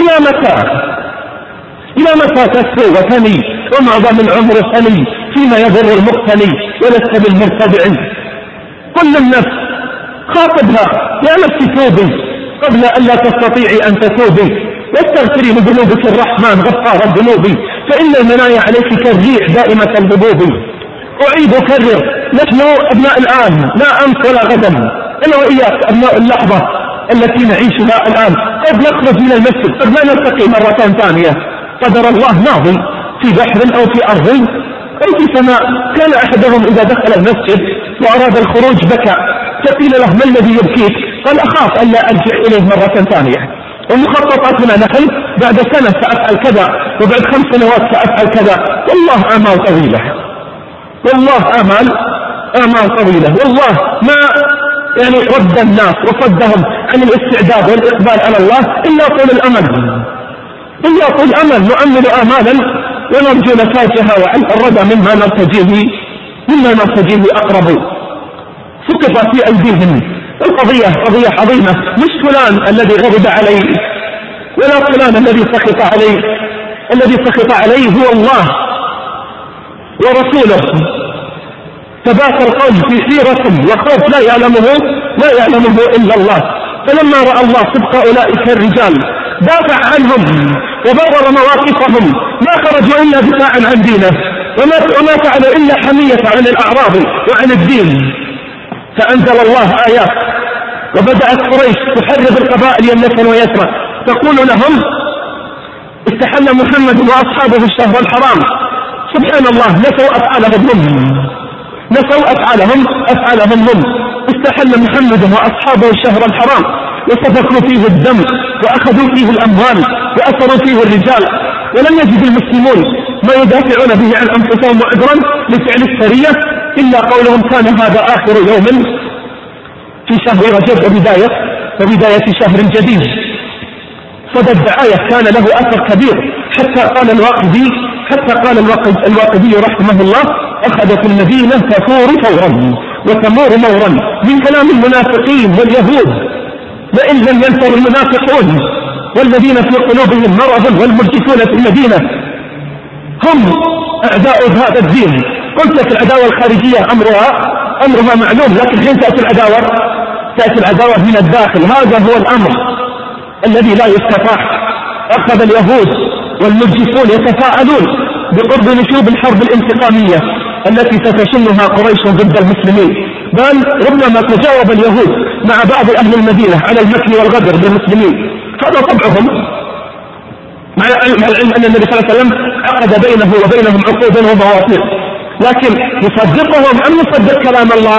إلى متى تسكو وثني ومعظم العمر ثني فيما يضر المقتني ولست بالمرتدع؟ كل النفس خاطبها: يا نفس توبي قبل أن لا تستطيعي أن تتوبي، واستغفري لذنوبك الرحمن غفار الذنوب، فإن المنايا عليك كالريح دائمة الهبوب. أعيد أكرر: نحن أبناء الآن لا أمس ولا غدا، أنا وإياك أبناء اللحظة التي نعيشها الآن. قد نخرج من المسجد، قد لا نلتقي مرة ثانية، قدر الله ماضي في بحر أو في أرض أو في سماء. كان أحدهم إذا دخل المسجد وأراد الخروج بكى، فقيل له: ما الذي يبكيك؟ قال: أخاف أن لا أرجع إليه مرة ثانية. ومخططاتنا نحن بعد سنة سأفعل كذا، وبعد 5 سنوات سأفعل كذا. والله آمال طويلة، والله آمال طويلة. والله ما رد الناس وصدهم عن الاستعداد والإقبال على الله إلا طول الأمل، نؤمل آمالا ونرجو نتاجها وعلى الردى مما نرتجيه أقرب. سقط في أيديهم. القضية قضية عظيمة، مش فلان الذي غضب عليه ولا فلان الذي سخط عليه. الذي سخط عليه هو الله ورسوله. ثبات القلب في حيرة وخوف لا يعلمه إلا الله. فلما رأى الله صدق أولئك الرجال دافع عنهم وبرر مواقفهم، ما خرجوا إلا دفاعا عن دينه، وما فعلوا إلا حمية عن الأعراض وعن الدين. فأنزل الله آيات، وبدأت قريش تحرض القبائل يمنة ويسرى، تقول لهم: استحل محمد وأصحابه الشهر الحرام. سبحان الله، نسوا أفعالهم هم. استحل محمد وأصحابه الشهر الحرام وسفكوا فيه الدم وأخذوا فيه الأموال وأثروا فيه الرجال، ولم يجد المسلمون ما يدافعون به عن أنفسهم وعذرا لفعل السرية إلا قولهم: كان هذا آخر يوم في شهر رجب وبداية شهر جديد. صدى الدعاية كان له أثر كبير، حتى قال الواقدي رحمه الله: أخذت المدينة تفور فورا وتمور مورا من كلام المنافقين واليهود. لئن لم ينفر المنافقون والذين في قلوبهم مرض والمرجفون في المدينة هم أعداء هذا الدين. قلت في العداوة الخارجية أمرها معلوم، لكن حين تأتي العداوة من الداخل، هذا هو الأمر الذي لا يستطاع. أخذ اليهود والمرجفون يتفاعلون بقرب نشوب الحرب الانتقامية التي ستشنها قريش ضد المسلمين، بل ربما تجاوب اليهود مع بعض أهل المدينة على المكر والغدر بالمسلمين. هذا طبعهم، مع العلم أن النبي صلى الله عليه وسلم عقد بينه وبينهم عقودا ومواثيق، لكن يصدقهم أم يصدق كلام الله؟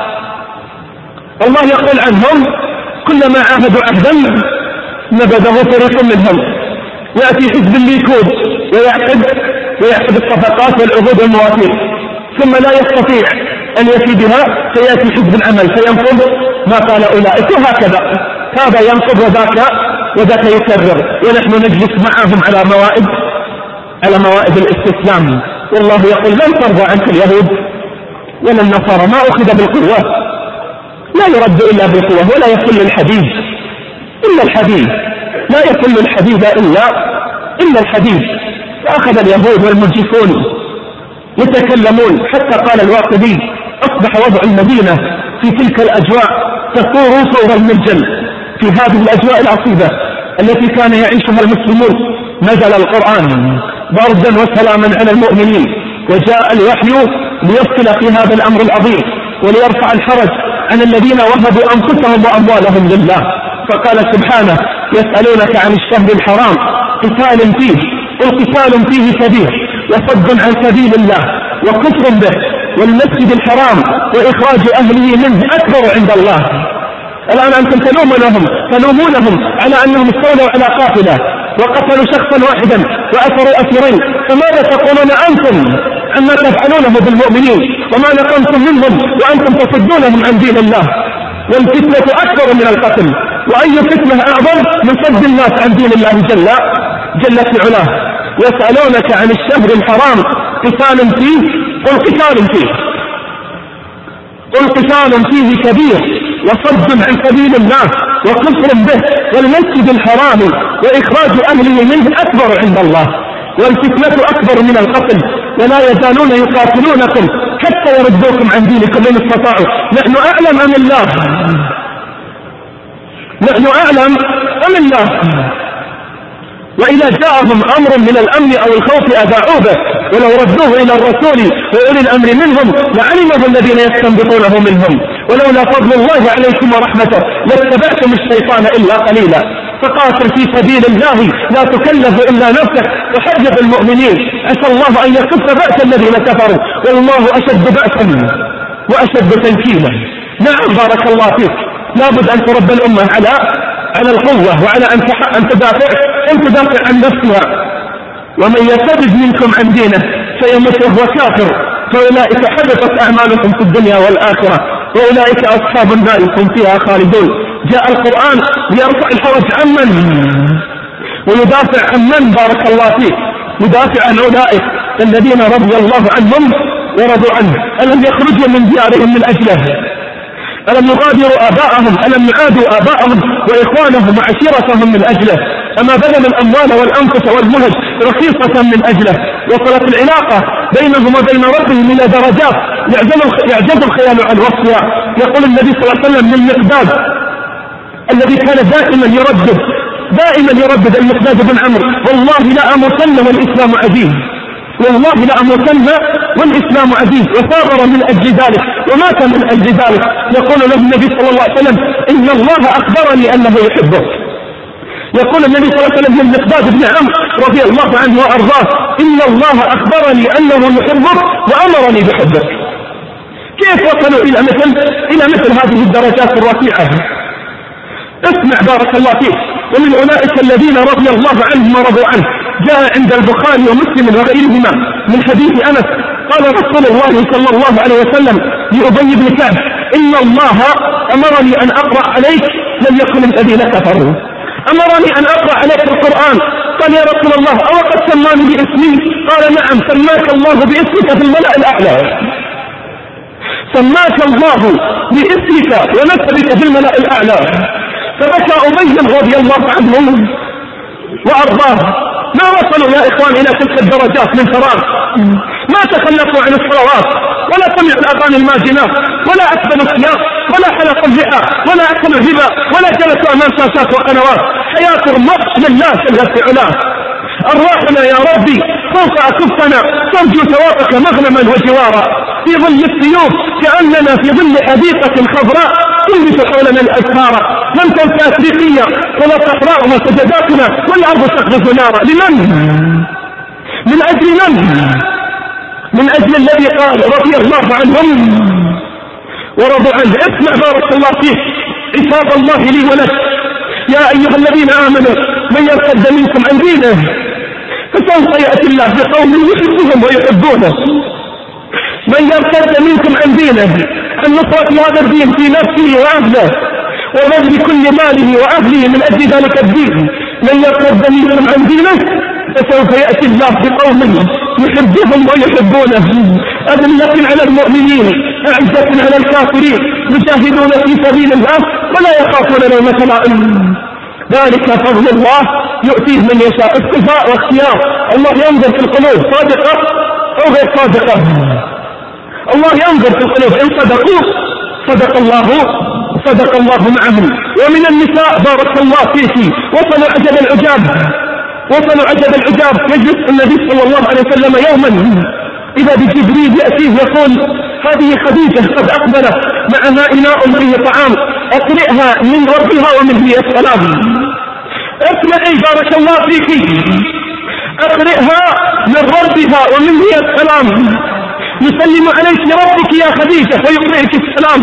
الله يقول عنهم: كلما عاهدوا عهدا نبذه فريق منهم. يأتي حزب الليكود ويعقد الصفقات والعهود والمواثيق، ثم لا يستطيع أن يفي بها، فيأتي حزب العمل فينقض ما قال أولئك، وهكذا هذا ينقض وذاك يكرر، ونحن نجلس معهم على موائد الاستسلام. والله يقول: لن ترضى عنك اليهود ولا النصارى ما أخذ بالقوة، لا يرد إلا بالقوة، ولا يكل الحديد إلا الحديد، لا يكل الحديد إلا الحديد. فأخذ اليهود والمرجفون يتكلمون، حتى قال الواقدي: أصبح وضع المدينة في تلك الأجواء تثور صور المرجل. في هذه الأجواء العصيبة التي كان يعيشها المسلمون نزل القرآن بردا وسلاما على المؤمنين، وجاء الوحي ليفصل في هذا الأمر العظيم وليرفع الحرج عن الذين وهبوا أنفسهم وأموالهم لله. فقال سبحانه: يسألونك عن الشهر الحرام قتال فيه، قل قتال فيه كبير وصد عن سبيل الله وكفر به والمسجد الحرام وإخراج أهله منه أكبر عند الله. الآن أنتم تلومونهم على أنهم استولوا على قافلة وقتلوا شخصا واحدا وأثروا أسيرين، فماذا تقولون أنتم عما تفعلونه بالمؤمنين وما نقمتم منهم وأنتم تصدونهم عن دين الله؟ والفتنة أكبر من القتل، وأي فتنة أعظم من صد الناس عن دين الله جل في علاه. يسألونك عن الشهر الحرام قتال فيه، قل قتال فيه كبير وصد عن سبيل الله وكفر به والمسجد الحرام وإخراج أهله منه أكبر عند الله، والفتنة أكبر من القتل، ولا يزالون يقاتلونكم حتى يردوكم عن دينكم إن استطاعوا. نحن أعلم أم الله؟ نحن أعلم أم الله؟ وإذا جاءهم أمر من الأمن أو الخوف أذاعوه به، ولو ردوه إلى الرسول وأولي الأمر منهم لعلمه الذين يستنبطونه منهم، ولولا فضل الله عليكم ورحمته لاتبعتم الشيطان إلا قليلا. فقاتل في سبيل الله لا تكلف إلا نفسك وحجب المؤمنين، عسى الله أن يكف بأس الذين كفروا، والله أشد بأسا وأشد تنكيلا. نعم بارك الله فيك، لابد أن تربى الأمة على القوة وعلى أن تدافع عن نفسها. ومن يرتد منكم عن دينه فيمت وهو كافر فأولئك حبطت أعمالكم في الدنيا والآخرة وأولئك أصحاب النار هم فيها خالدون. جاء القرآن ليرفع الحرج عن من ويدافع عن من بارك الله فيك، يدافع عن أولئك الذين رضي الله عنهم ورضوا عنه. ألم يخرجوا من ديارهم من أجله؟ ألم يغادروا آباءهم؟ ألم يعادوا آباءهم وإخوانهم وعشيرتهم من أجله؟ أما بذلوا الأموال والأنفس والمهج رخيصة من أجله؟ وصلت العلاقة بينهم وبين ربهم إلى درجات يعجز الخيال عن وصفها. يقول النبي صلى الله عليه وسلم للمقداد الذي كان دائما يردد المقداد بن عمرو: والله لا أموتن والإسلام عزيز، والله لا أموتن والإسلام عزيز. وثابر من أجل ذلك ومات من أجل ذلك. يقول له النبي صلى الله عليه وسلم: إن الله أخبرني أنه يحبك. يقول النبي صلى الله عليه وسلم للمقداد بن عمرو رضي الله عنه وأرضاه: إن الله أخبرني أنه يحبك وأمرني بحبك. كيف وصلوا إلى مثل هذه الدرجات الرفيعة؟ اسمع بارك الله فيك. ومن أولئك الذين رضي الله عنهم ورضوا عنه جاء عند البخاري ومسلم وغيرهما من حديث أنس قال رسول الله صلى الله عليه وسلم لأبي بن كعب: إن الله أمرني أن أقرأ عليك لم يكن الذين كفروا، أمرني أن أقرأ عليك القرآن. قال: يا رسول الله أو قد سماني باسمي؟ قال: نعم، سماك الله باسمك في الملأ الأعلى، سماك الله باسمك ونسبك في الملأ الأعلى. فبكى أبي رضي الله عنه وأرضاه. ما وصلوا يا إخوان إلى تلك الدرجات من فراغ، ما تخلفوا عن الصلوات ولا سمعوا الأغاني الماجنات ولا أكبروا الثياب ولا حلقوا اللحى ولا أكلوا الربا ولا جلسوا أمام شاشات وقنوات. حياتهم وقت لله جل في علاه. أرواحنا يا ربي فوق أكفنا ترجو ثوابك مغنما وجوارا، في ظل السيوف كأننا في ظل حديقة خضراء تلبس حولنا الأزهار. لم تنسى أفريقيا ولا صحراء سجداتنا والأرض تقذف نارا. لمن؟ من أجل من؟ من أجل الذي قال رضي الله عنهم ورضوا عنه. اسمع بارك الله فيك عتاب الله لي ولك: يا أيها الذين آمنوا من يرتد منكم عن دينه فسوف يأتي الله بقوم يحبهم ويحبونه. من يرتد منكم عن دينه، عن نصرة هذا الدين في نفسه وأهله وبذل كل ماله وأهله من أجل ذلك الدين، من يرتد منكم عن دينه فسوف يأتي الله بقوم يحبهم ويحبونه، أذلة على المؤمنين أعزة على الكافرين، يجاهدون في سبيل الله ولا يخافون لومة لائم. ذلك فضل الله يؤتيه من يشاء. اصطفاء واختيار. الله ينظر في القلوب صادقة أو غير صادقة. الله ينظر في القلوب، إن صدقوا صدق الله معهم. ومن النساء بارك الله فيك وصلوا عجب العجاب. يجلس النبي صلى الله عليه وسلم يوما إذا بجبريل يأتيه يقول: هذه خديجة قد أقبلت معها إناء فيه طعام، أقرئها من ربها ومن هي السلام. اسمعي بارك الله فيك، أقرئها من ربها ومن هي السلام. يسلم عليك ربك يا خديجة ويقرئك السلام.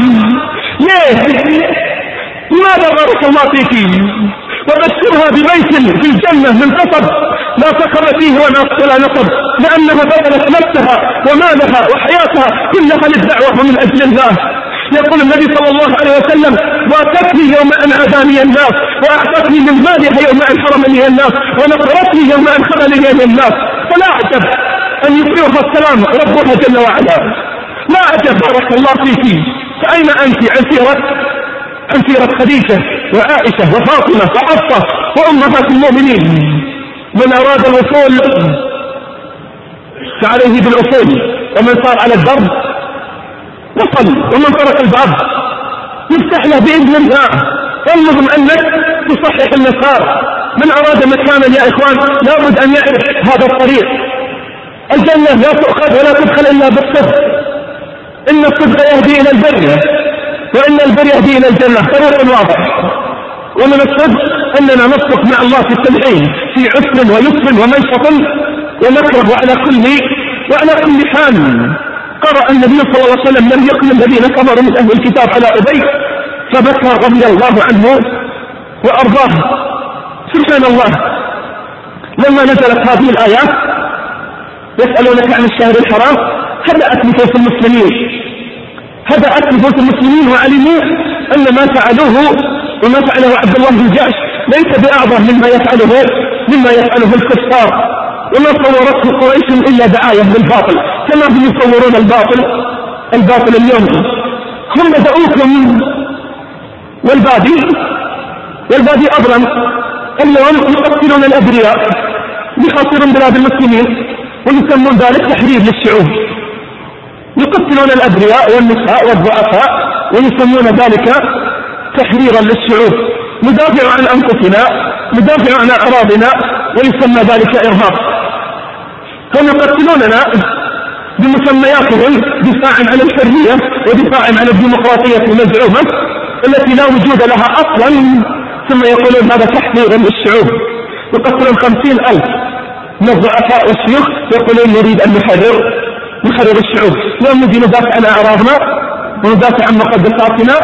لماذا بارك الله فيك؟ وبشرها ببيت في الجنة من قصب لا صخب فيه ولا نصب، لأنها بذلت نفسها ومالها وحياتها كلها للدعوة من أجل الله. يقول النبي صلى الله عليه وسلم: واتتني يوم أن عاداني الناس، وأعطتني من مالها يوم أن حرمني الناس، ونصرتني يوم أن خذلني الناس. فلا أعجب أن يطيعها السلام ربها جل وعلا. لا أعجب بارك الله فيك. فأين أنت عن سيرة عن سيرة خديجة وعائشة وفاطمة وحفصة وأمهات المؤمنين. من أراد الوصول فعليه بالأصول، ومن صار على الدرب وصل، ومن طرق الباب يفتح له بإذن الله. المهم أنك تصحح المسار. من أراد مكانا يا إخوان لابد أن يعرف هذا الطريق. الجنة لا تؤخذ ولا تدخل إلا بالصدق. إن الصدق يهدي إلى البر، وإن البر يهدي إلى الجنة. طريق واضح. ومن الصدق أننا نصدق مع الله في التدعين في عسر ويسر ومنشط ومكره وعلى كل حال. قرأ النبي صلى الله عليه وسلم لم يكن الذين كفروا من أهل الكتاب على أبي فبكى رضي الله عنه وأرضاه. سبحان الله. لما نزلت هذه الآيات يسألونك عن الشهر الحرام هدأت نفوس المسلمين وعلموا أن ما فعلوه وما فعله عبد الله بن جحش ليس بأعظم مما يفعله الكفار، وما صورته قريش إلا دعاية للباطل كما هم يصورون الباطل اليوم. هم بدأوكم والبادي أظلم. اليوم يقتلون الأبرياء يحاصرون بلاد المسلمين ويسمون ذلك تحرير للشعوب. يقتلون الأبرياء والنساء والضعفاء ويسمون ذلك تحريرا للشعوب. ندافع عن أنفسنا، ندافع عن أعراضنا، ويسمى ذلك إرهاب. هم يقتلوننا بمسمياتهم دفاعا عن الحرية ودفاعا عن الديمقراطية المزعومة التي لا وجود لها أصلا، ثم يقولون هذا تحرير للشعوب. يقتلون 50,000 من الضعفاء والشيوخ يقولون نريد أن نحرر الشعوب. يوم نجي ندافع عن أعراضنا وندافع عن مقدساتنا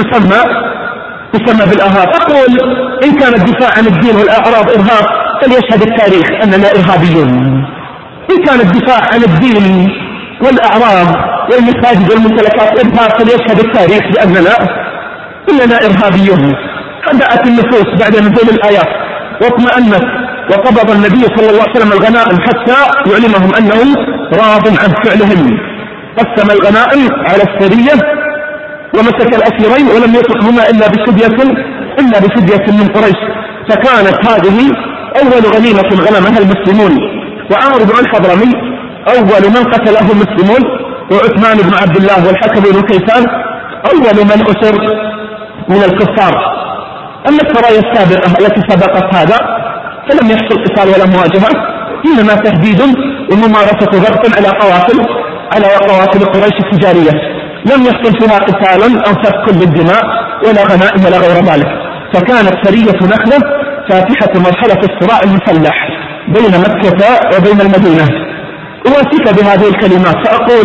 يسمى بالإرهاب. أقول إن كان الدفاع عن الدين والأعراض إرهاب فليشهد التاريخ أننا إرهابيون. إن كان الدفاع عن الدين والأعراض والمساجد والممتلكات إرهاب فليشهد التاريخ إننا إرهابيون. هدأت النفوس بعد نزول الآيات واطمأنت، وقبض النبي صلى الله عليه وسلم الغنائم حتى يعلمهم أنهم راض عن فعلهم. قسم الغنائم على السرية ومسك الأسيرين ولم يطلقهما إلا بفدية من قريش. فكانت هذه أول غنيمة غنمها المسلمون. وعمرو بن الحضرمي أول من قتله المسلمون، وعثمان بن عبد الله والحكم بن كيسان أول من أسر من الكفار. أما السرايا السابقة التي سبقت هذا فلم يحصل قتال ولا مواجهة، إنما تهديد وممارسة ضغط على قوافل قريش التجارية. لم يحصل فيها قتال أو سفك للدماء ولا غنائم ولا غير ذلك. فكانت سرية نخلة فاتحة مرحلة الصراع المسلح بين مكة وبين المدينة. أواسيك بهذه الكلمات فأقول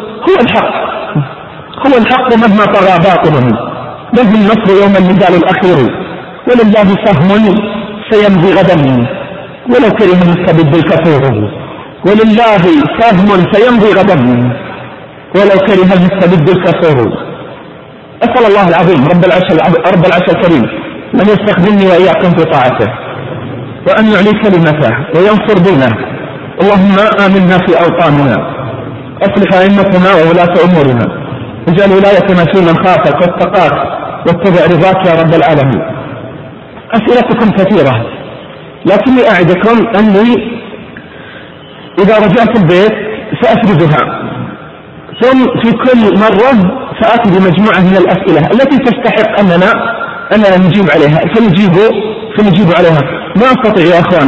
هو الحق مهما طغى باطل، له النصر يوم النزال الأخير، ولله سهم سيمضي غدا ولو كره المستبد الكفور. ولله سهم سيمضي غدا ولو كره المستبد الكفور. أسأل الله العظيم رب العرش الكريم أن يستخدمني وإياكم في طاعته، وأن يعلي كلمته وينصر دينه. اللهم آمنا في أوطاننا، أصلح أئمتنا وولاة أمورنا، اجعل ولايتنا في من خافك واتقاك واتبع رضاك يا رب العالمين. أسئلتكم كثيرة، لكني أعدكم أني إذا رجعت البيت سأفردها، ثم في كل مرة سأتي بمجموعة من الأسئلة التي تستحق أننا نجيب عليها فنجيب عليها. ما أستطيع يا أخوان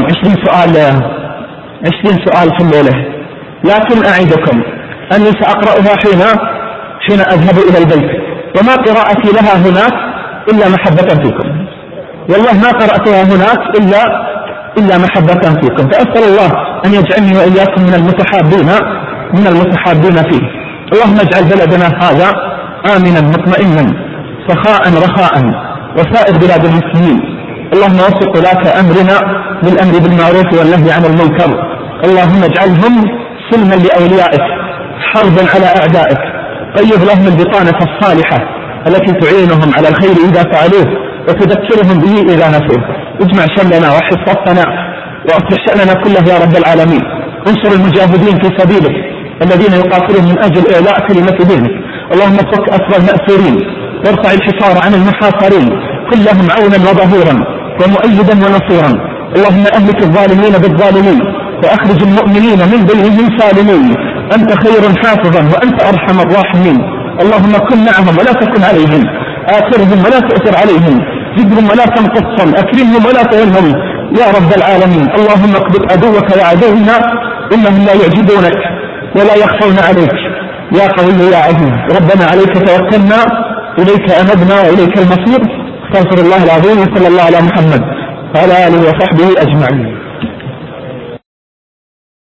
20 سؤال في الليلة، لكن أعدكم أني سأقرأها حين أذهب إلى البيت، وما قراءتي لها هناك إلا محبة فيكم. والله ما قرأتها هناك إلا محبة فيكم. فأسأل الله أن يجعلني وإياكم من المتحابين فيه. اللهم اجعل بلدنا هذا آمنا مطمئنا سخاء رخاء وسائر بلاد المسلمين. اللهم وفق ولاة أمرنا بالأمر بالمعروف والنهي عن المنكر. اللهم اجعلهم سلما لأوليائك حربا على أعدائك. طيب لهم البطانة الصالحة التي تعينهم على الخير إذا فعلوه وتذكرهم به إذا نسوه. اجمع شملنا وحفظ صفنا وأصلح شأننا كله يا رب العالمين. انصر المجاهدين في سبيلك الذين يقاتلون من أجل إعلاء كلمة دينك. اللهم فك أسر المأسورين وارفع الحصار عن المحاصرين، كن لهم عونا وظهورا ومؤيدا ونصيرا. اللهم أهلك الظالمين بالظالمين وأخرج المؤمنين من بينهم سالمين، أنت خير حافظا وأنت أرحم الراحمين. اللهم كن معهم ولا تكن عليهم، آثرهم ولا تؤثر عليهم، زدهم ولا تنقصهم، أكرمهم ولا تهنهم يا رب العالمين. اللهم اقبض عدوك وعدونا إنهم لا يعجبونك ولا يخفون عليك يا قوي يا عزيز. ربنا عليك توكلنا إليك أنبنا وإليك المصير. استغفر الله العظيم، صلى الله على محمد وعلى آله وصحبه أجمعين.